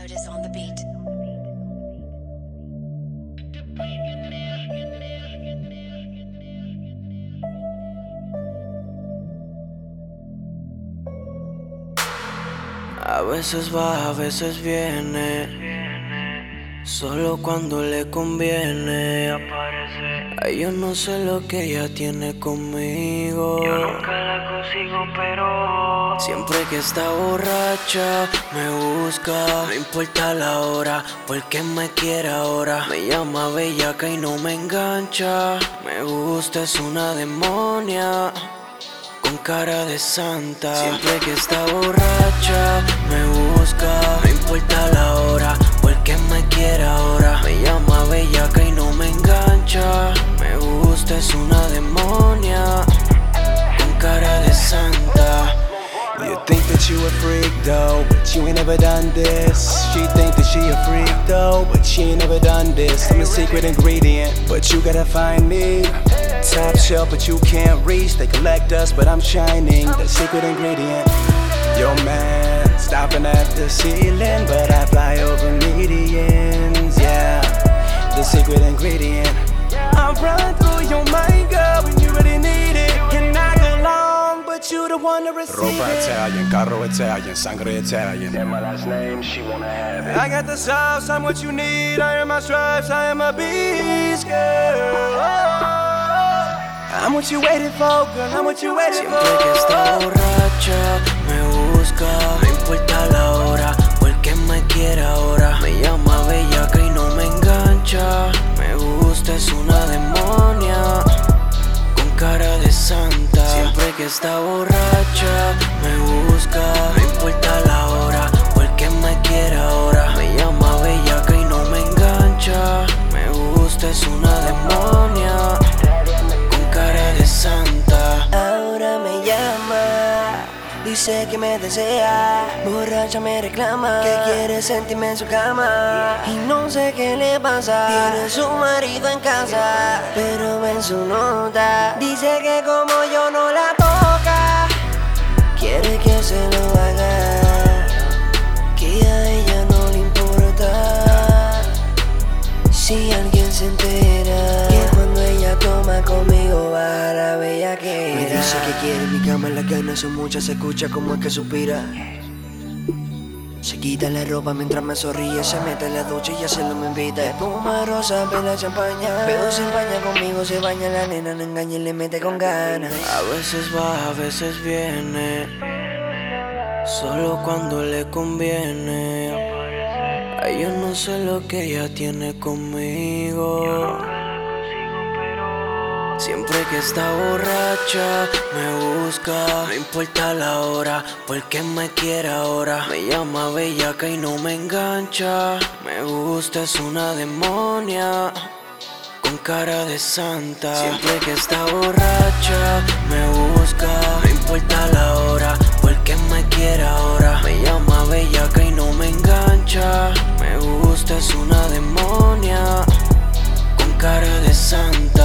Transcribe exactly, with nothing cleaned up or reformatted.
Notice on the beat. A veces va, a veces viene. Solo cuando le conviene aparece. Ay, yo no sé lo que ella tiene conmigo. Yo nunca la consigo, pero siempre que está borracha me busca. No importa la hora, porque me quiere ahora. Me llama bellaca y no me engancha. Me gusta, es una demonia con cara de santa. Siempre que está borracha me busca. No importa la hora, porque me quiere ahora. Me llama bellaca y no me engancha. Me gusta, es una demonia con cara de santa. You think that you a freak though, but you ain't never done this. She think that she a freak though, but she ain't never done this. I'm the secret ingredient, but you gotta find me. Top shelf, but you can't reach. They collect us, but I'm shining. The secret ingredient. Yo man, stopping at the ceiling, but I fly over medians. Yeah, the secret ingredient. I'm running through your mind, girl, when you really need it. Can I go long, but you the one to receive Ropa it. Italian, carro Italian, sangre Italian. And my last name, she wanna have it. I got the sauce, I'm what you need. I am my stripes, I am a beast, girl. Oh. I'm what you waited for, girl, I'm what you waited Siempre for. que está borracha me busca. No importa la hora, porque me quiere ahora. Me llama bellaca y no me engancha. Me gusta, es una demonia con cara de santa. Siempre que está borracha me busca. No importa la hora, porque me quiere ahora. Me llama bellaca y no me engancha. Me gusta, es una demonia con cara de santa. Ahora me llama, dice que me desea. Borracha me reclama, que quiere sentirme en su cama. Y no sé qué le pasa, tiene su marido en casa, pero en su nota dice que como yo no la toca, quiere que se lo haga, que a ella no le importa. Si alguien se entera que cuando ella toma conmigo va a la bellaquera. Me dice que quiere mi cama, las ganas son muchas, se escucha como es que suspira. Se quita la ropa mientras me sonríe, se mete en la ducha y ya se lo me invita. Espuma rosa, pela champaña, pero se empaña conmigo, se baña la nena, no engaña y le mete con ganas. A veces va, a veces viene. Solo cuando le conviene. Ay, yo no sé lo que ella tiene conmigo. Siempre que está borracha me busca. No importa la hora, porque me quiere ahora. Me llama bellaca y no me engancha. Me gusta, es una demonia con cara de santa. Siempre que está borracha me busca. No importa la hora, porque me quiere ahora. Me llama bellaca y no me engancha. Me gusta, es una demonia con cara de santa.